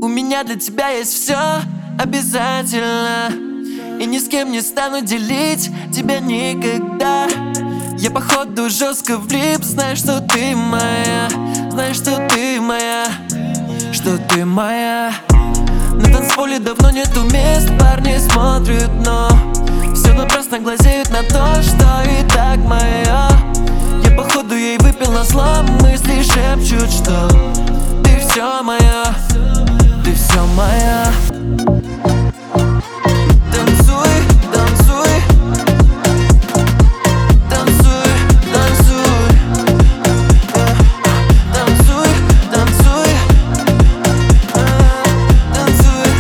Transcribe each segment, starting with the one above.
меня для тебя есть все обязательно, и ни с кем не стану делить тебя никогда. Я походу жестко влип, знаешь, что ты моя, знаешь, что ты моя, что ты моя. На танцполе давно нету мест, парни смотрят, но все напрасно глазеют на то, что и так мое. Я походу ей выпил на зло, мысли шепчут, что ты все моя, ты все моя. Танцуй, танцуй, танцуй, танцуй, танцуй, танцуй, танцуй.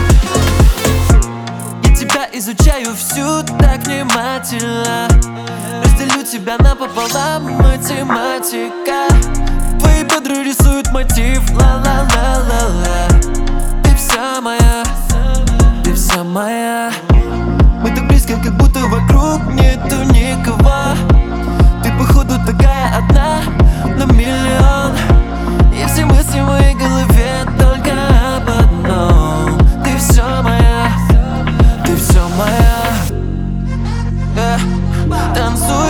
Я тебя изучаю всю так внимательно, разделю тебя напополам, математика. Твои бедра рисуют мотив, ла-ла-ла-ла-ла. Ты вся моя, ты вся моя. Мы так близко, как будто вокруг нету никого. Ты походу такая одна на миллион, и все мысли в моей голове только об одном. Ты все моя, ты все моя. Танцуй,